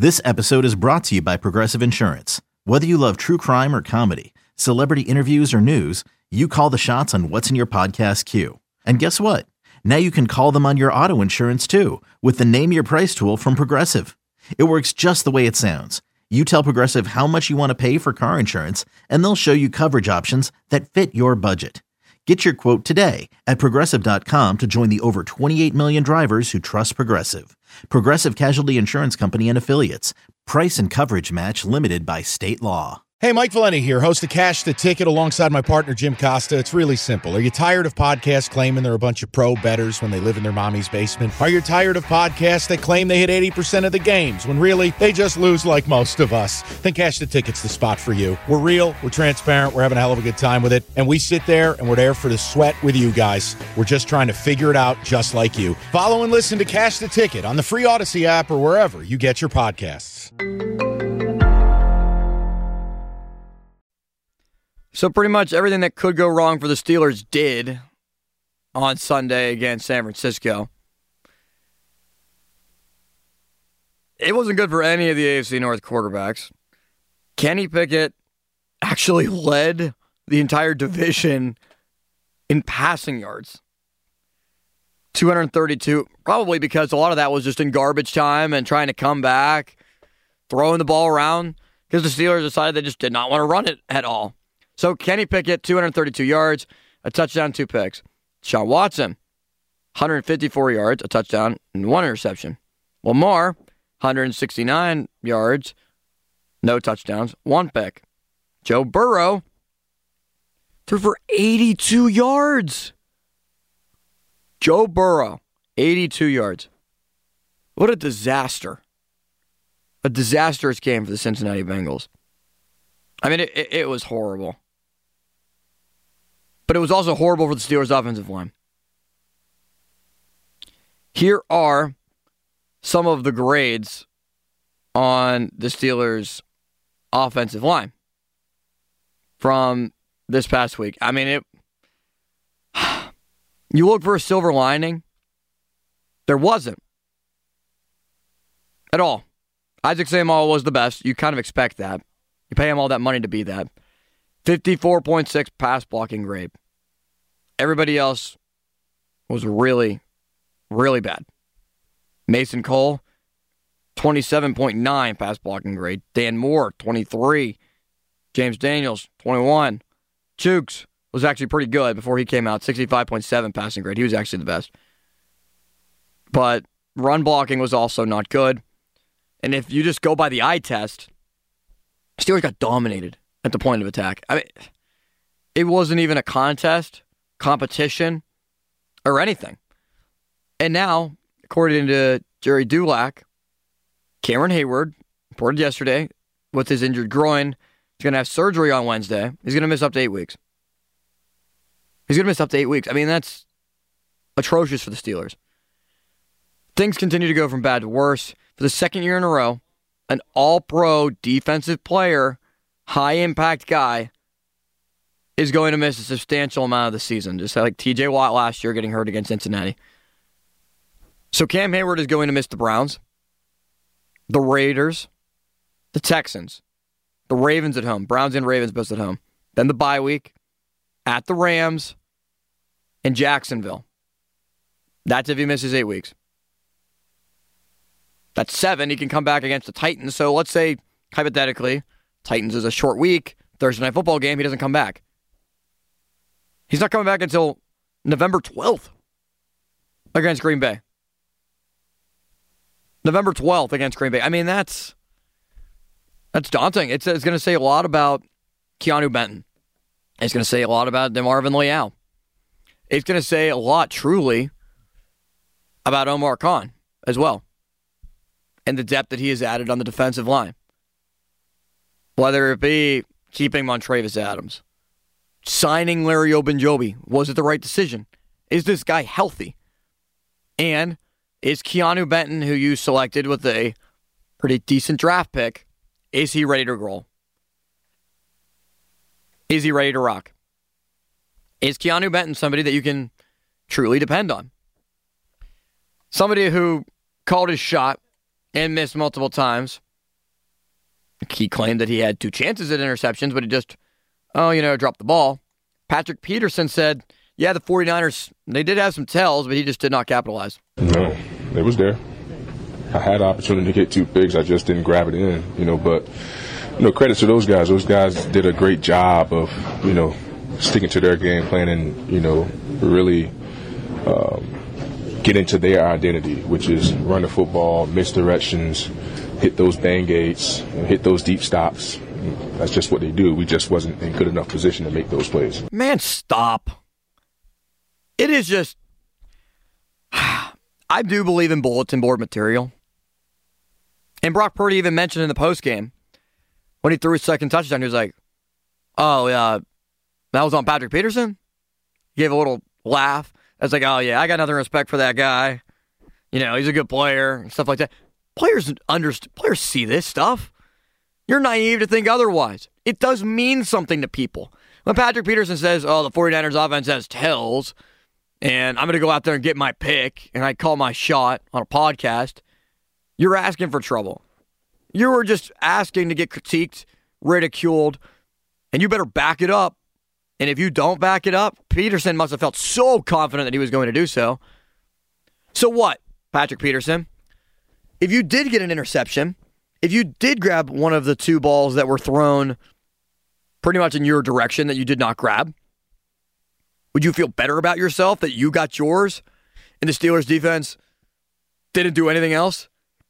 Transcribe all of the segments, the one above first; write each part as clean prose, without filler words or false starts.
This episode is brought to you by Progressive Insurance. Whether you love true crime or comedy, celebrity interviews or news, you call the shots on what's in your podcast queue. And guess what? Now you can call them on your auto insurance too with the Name Your Price tool from Progressive. It works just the way it sounds. You tell Progressive how much you want to pay for car insurance, and they'll show you coverage options that fit your budget. Get your quote today at Progressive.com to join the over 28 million drivers who trust Progressive. Progressive Casualty Insurance Company and Affiliates. Price and coverage match limited by state law. Hey, Mike Valenti here, host of Cash the Ticket alongside my partner Jim Costa. It's really simple. Are you tired of podcasts claiming they're a bunch of pro bettors when they live in their mommy's basement? Are you tired of podcasts that claim they hit 80% of the games when really they just lose like most of us? Then Cash the Ticket's the spot for you. We're real, we're transparent, we're having a hell of a good time with it, and we sit there and we're there for the sweat with you guys. We're just trying to figure it out just like you. Follow and listen to Cash the Ticket on the free Odyssey app or wherever you get your podcasts. So pretty much everything that could go wrong for the Steelers did on Sunday against San Francisco. It wasn't good for any of the AFC North quarterbacks. Kenny Pickett actually led the entire division in passing yards. 232, probably because a lot of that was just in garbage time and trying to come back, throwing the ball around, because the Steelers decided they just did not want to run it at all. So Kenny Pickett, 232 yards, a touchdown, 2 picks. Sean Watson, 154 yards, a touchdown, and 1 interception. Lamar, 169 yards, no touchdowns, 1 pick. Joe Burrow threw for 82 yards. Joe Burrow, 82 yards. What a disaster. A disastrous game for the Cincinnati Bengals. I mean, it was horrible. But it was also horrible for the Steelers' offensive line. Here are some of the grades on the Steelers' offensive line from this past week. I mean, you look for a silver lining. There wasn't. At all. Isaac Seumalo was the best. You kind of expect that. You pay him all that money to be that. 54.6 pass blocking grade. Everybody else was really, really bad. Mason Cole, 27.9 pass blocking grade. Dan Moore, 23. James Daniels, 21. Chooks was actually pretty good before he came out. 65.7 passing grade. He was actually the best. But run blocking was also not good. And if you just go by the eye test, Steelers got dominated at the point of attack. I mean, it wasn't even a contest, competition, or anything. And now, according to Jerry Dulac, Cameron Hayward reported yesterday with his injured groin, he's going to have surgery on Wednesday. He's going to miss up to 8 weeks. I mean, that's atrocious for the Steelers. Things continue to go from bad to worse. For the second year in a row, an all-pro defensive player, high-impact guy, is going to miss a substantial amount of the season, just like T.J. Watt last year getting hurt against Cincinnati. So Cam Hayward is going to miss the Browns, the Raiders, the Texans, the Ravens at home, Browns and Ravens both at home, then the bye week, at the Rams, and Jacksonville. That's if he misses 8 weeks. That's 7. He can come back against the Titans. So let's say, hypothetically, Titans is a short week, Thursday Night Football game, he doesn't come back. He's not coming back until November 12th against Green Bay. November 12th against Green Bay. I mean, that's daunting. It's going to say a lot about Keanu Benton. It's going to say a lot about DeMarvin Leal. It's going to say a lot, truly, about Omar Khan as well. And the depth that he has added on the defensive line. Whether it be keeping Montravis Adams, signing Larry Ogunjobi, was it the right decision? Is this guy healthy? And is Keanu Benton, who you selected with a pretty decent draft pick, is he ready to roll? Is he ready to rock? Is Keanu Benton somebody that you can truly depend on? Somebody who called his shot and missed multiple times He claimed that he had 2 chances at interceptions, but he just, dropped the ball. Patrick Peterson said, yeah, the 49ers, they did have some tells, but he just did not capitalize. No, it was there. I had the opportunity to get 2 picks. I just didn't grab it in, but, credit to those guys. Those guys did a great job of, sticking to their game plan and, really get into their identity, which is run the football, misdirections, hit those bang gates, hit those deep stops. That's just what they do. We just wasn't in good enough position to make those plays. Man, stop. It is just, I do believe in bulletin board material. And Brock Purdy even mentioned in the postgame, when he threw his second touchdown, he was like, oh, yeah, that was on Patrick Peterson? He gave a little laugh. I was like, oh, yeah, I got nothing respect for that guy. He's a good player and stuff like that. Players see this stuff. You're naive to think otherwise. It does mean something to people. When Patrick Peterson says, oh, the 49ers offense has tells, and I'm going to go out there and get my pick, and I call my shot on a podcast, you're asking for trouble. You were just asking to get critiqued, ridiculed, and you better back it up. And if you don't back it up, Peterson must have felt so confident that he was going to do so. So what, Patrick Peterson? If you did get an interception, if you did grab one of the 2 balls that were thrown pretty much in your direction that you did not grab, would you feel better about yourself that you got yours and the Steelers defense didn't do anything else?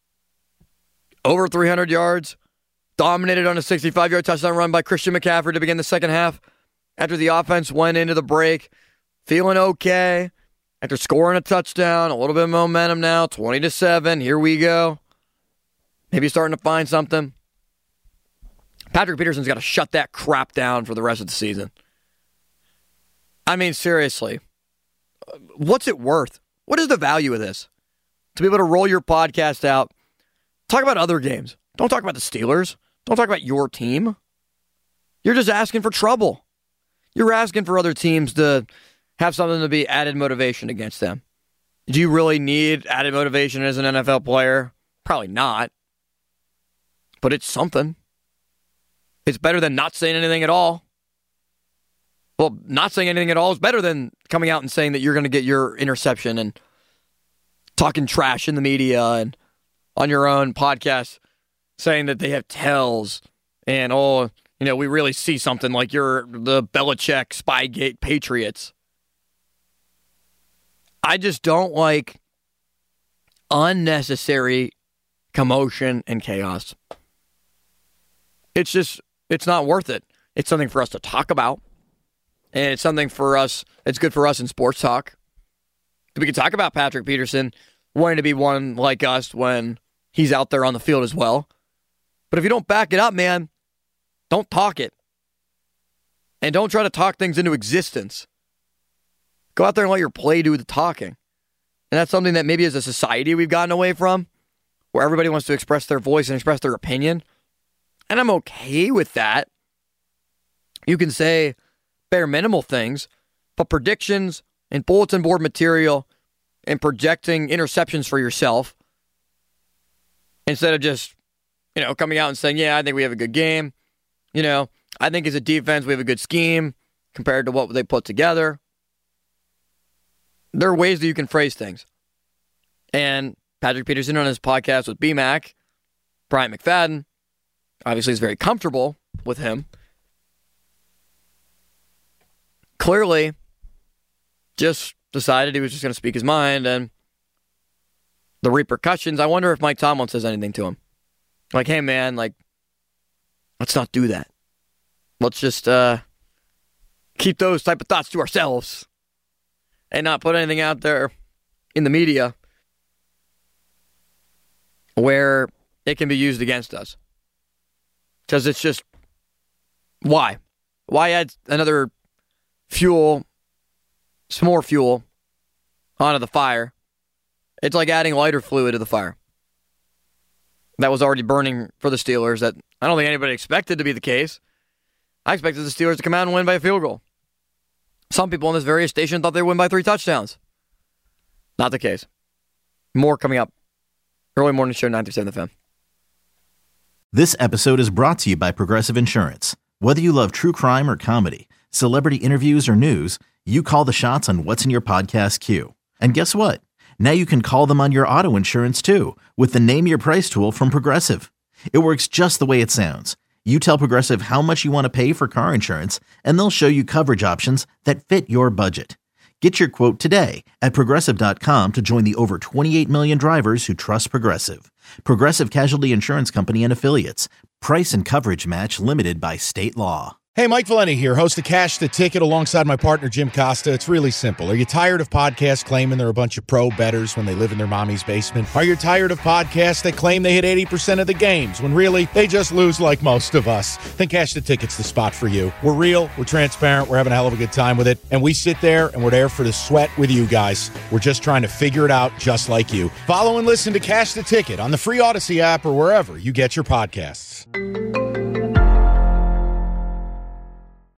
Over 300 yards, dominated on a 65-yard touchdown run by Christian McCaffrey to begin the second half after the offense went into the break, feeling okay. After scoring a touchdown, a little bit of momentum now, 20-7, here we go. Maybe starting to find something. Patrick Peterson's got to shut that crap down for the rest of the season. I mean, seriously, what's it worth? What is the value of this? To be able to roll your podcast out, talk about other games. Don't talk about the Steelers. Don't talk about your team. You're just asking for trouble. You're asking for other teams to have something to be added motivation against them. Do you really need added motivation as an NFL player? Probably not. But it's something. It's better than not saying anything at all. Well, not saying anything at all is better than coming out and saying that you're going to get your interception and talking trash in the media and on your own podcast saying that they have tells and, we really see something like you're the Belichick Spygate Patriots. I just don't like unnecessary commotion and chaos. It's not worth it. It's something for us to talk about. And it's something for us, it's good for us in sports talk. We can talk about Patrick Peterson wanting to be one like us when he's out there on the field as well. But if you don't back it up, man, don't talk it. And don't try to talk things into existence. Go out there and let your play do the talking. And that's something that maybe as a society we've gotten away from, where everybody wants to express their voice and express their opinion. And I'm okay with that. You can say bare minimal things, but predictions and bulletin board material and projecting interceptions for yourself, instead of just, coming out and saying, yeah, I think we have a good game. I think as a defense, we have a good scheme compared to what they put together. There are ways that you can phrase things. And Patrick Peterson on his podcast with BMAC, Bryant McFadden, obviously is very comfortable with him. Clearly, just decided he was just going to speak his mind, and the repercussions, I wonder if Mike Tomlin says anything to him. Like, hey man, let's not do that. Let's just keep those type of thoughts to ourselves and not put anything out there in the media where it can be used against us. Because it's just, why? Why add another fuel, some more fuel onto the fire? It's like adding lighter fluid to the fire. That was already burning for the Steelers. That I don't think anybody expected to be the case. I expected the Steelers to come out and win by a field goal. Some people on this very station thought they would win by 3 touchdowns. Not the case. More coming up. Early morning show, 9 through 7 FM. This episode is brought to you by Progressive Insurance. Whether you love true crime or comedy, celebrity interviews or news, you call the shots on what's in your podcast queue. And guess what? Now you can call them on your auto insurance too with the Name Your Price tool from Progressive. It works just the way it sounds. You tell Progressive how much you want to pay for car insurance, and they'll show you coverage options that fit your budget. Get your quote today at Progressive.com to join the over 28 million drivers who trust Progressive. Progressive Casualty Insurance Company and Affiliates. Price and coverage match limited by state law. Hey, Mike Valenti here, host of Cash the Ticket alongside my partner, Jim Costa. It's really simple. Are you tired of podcasts claiming they're a bunch of pro bettors when they live in their mommy's basement? Are you tired of podcasts that claim they hit 80% of the games when really they just lose like most of us? Then Cash the Ticket's the spot for you. We're real, we're transparent, we're having a hell of a good time with it, and we sit there and we're there for the sweat with you guys. We're just trying to figure it out just like you. Follow and listen to Cash the Ticket on the free Odyssey app or wherever you get your podcasts.